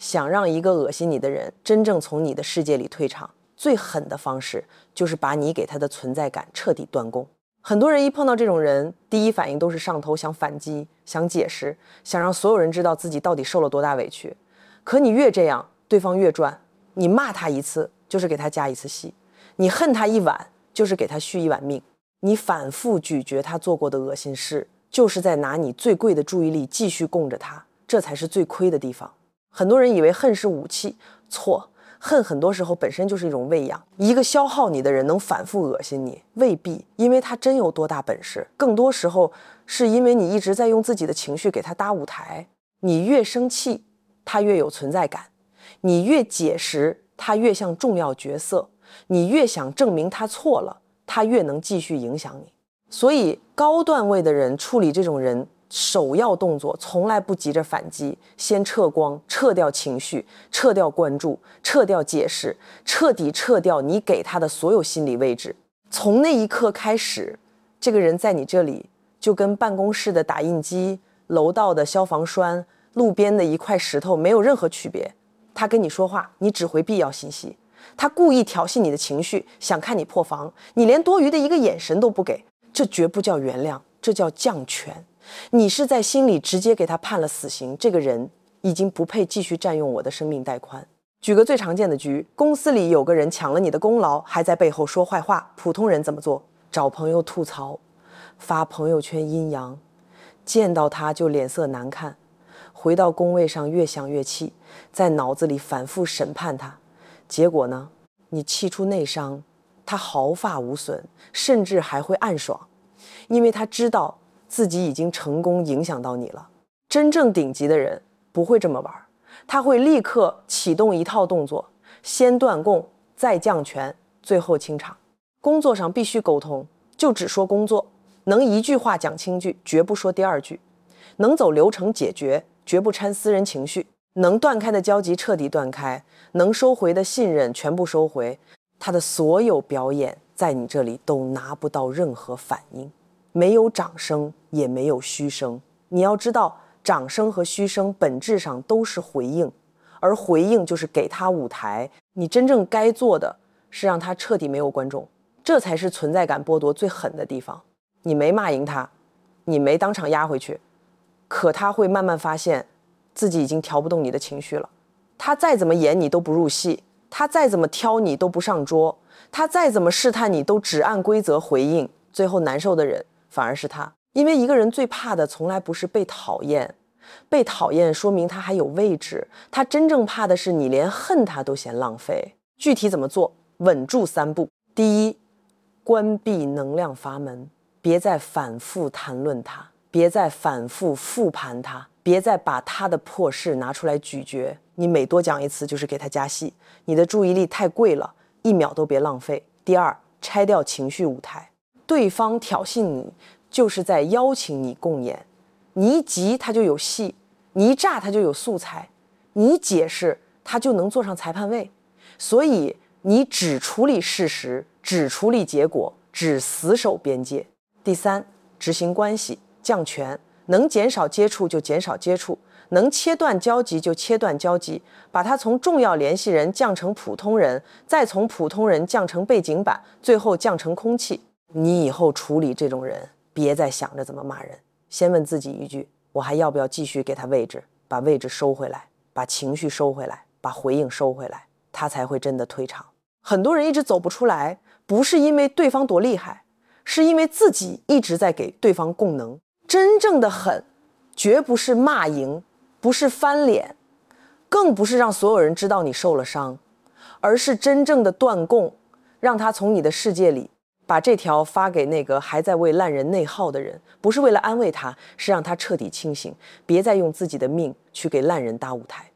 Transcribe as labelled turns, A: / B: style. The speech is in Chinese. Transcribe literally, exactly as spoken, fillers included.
A: 想让一个恶心你的人真正从你的世界里退场，最狠的方式就是把你给他的存在感彻底断供。很多人一碰到这种人，第一反应都是上头，想反击，想解释，想让所有人知道自己到底受了多大委屈。可你越这样，对方越赚。你骂他一次，就是给他加一次戏；你恨他一晚，就是给他续一碗命。你反复咀嚼他做过的恶心事，就是在拿你最贵的注意力继续供着他，这才是最亏的地方。很多人以为恨是武器，错，恨很多时候本身就是一种喂养。一个消耗你的人能反复恶心你，未必因为他真有多大本事，更多时候是因为你一直在用自己的情绪给他搭舞台。你越生气，他越有存在感；你越解释，他越像重要角色；你越想证明他错了，他越能继续影响你。所以高段位的人处理这种人，首要动作从来不急着反击，先撤光，撤掉情绪，撤掉关注，撤掉解释，彻底撤掉你给他的所有心理位置。从那一刻开始，这个人在你这里就跟办公室的打印机、楼道的消防栓、路边的一块石头没有任何区别。他跟你说话，你只回必要信息；他故意挑衅你的情绪，想看你破防，你连多余的一个眼神都不给，这绝不叫原谅，这叫降权。你是在心里直接给他判了死刑，这个人已经不配继续占用我的生命带宽。举个最常见的局，公司里有个人抢了你的功劳，还在背后说坏话，普通人怎么做？找朋友吐槽，发朋友圈阴阳，见到他就脸色难看，回到工位上越想越气，在脑子里反复审判他。结果呢，你气出内伤，他毫发无损，甚至还会暗爽，因为他知道自己已经成功影响到你了。真正顶级的人不会这么玩，他会立刻启动一套动作，先断供，再降权，最后清场。工作上必须沟通，就只说工作，能一句话讲清句，绝不说第二句；能走流程解决，绝不掺私人情绪；能断开的交集彻底断开，能收回的信任全部收回。他的所有表演在你这里都拿不到任何反应，没有掌声，也没有嘘声。你要知道，掌声和嘘声本质上都是回应，而回应就是给他舞台。你真正该做的是让他彻底没有观众，这才是存在感剥夺最狠的地方。你没骂赢他，你没当场压回去，可他会慢慢发现自己已经调不动你的情绪了。他再怎么演你都不入戏，他再怎么挑你都不上桌，他再怎么试探你都只按规则回应，最后难受的人反而是他。因为一个人最怕的从来不是被讨厌，被讨厌说明他还有位置，他真正怕的是你连恨他都嫌浪费。具体怎么做？稳住三步。第一，关闭能量阀门，别再反复谈论他，别再反复复盘他，别再把他的破事拿出来咀嚼。你每多讲一次就是给他加戏，你的注意力太贵了，一秒都别浪费。第二，拆掉情绪舞台，对方挑衅你就是在邀请你共演，你一急他就有戏，你一炸他就有素材，你一解释他就能坐上裁判位。所以你只处理事实，只处理结果，只死守边界。第三，执行关系，降权，能减少接触就减少接触，能切断交集就切断交集，把他从重要联系人降成普通人，再从普通人降成背景板，最后降成空气。你以后处理这种人，别再想着怎么骂人，先问自己一句：我还要不要继续给他位置？把位置收回来，把情绪收回来，把回应收回来，他才会真的退场。很多人一直走不出来，不是因为对方多厉害，是因为自己一直在给对方供能。真正的狠，绝不是骂赢，不是翻脸，更不是让所有人知道你受了伤，而是真正的断供，让他从你的世界里把这条发给那个还在为烂人内耗的人，不是为了安慰他，是让他彻底清醒，别再用自己的命去给烂人搭舞台。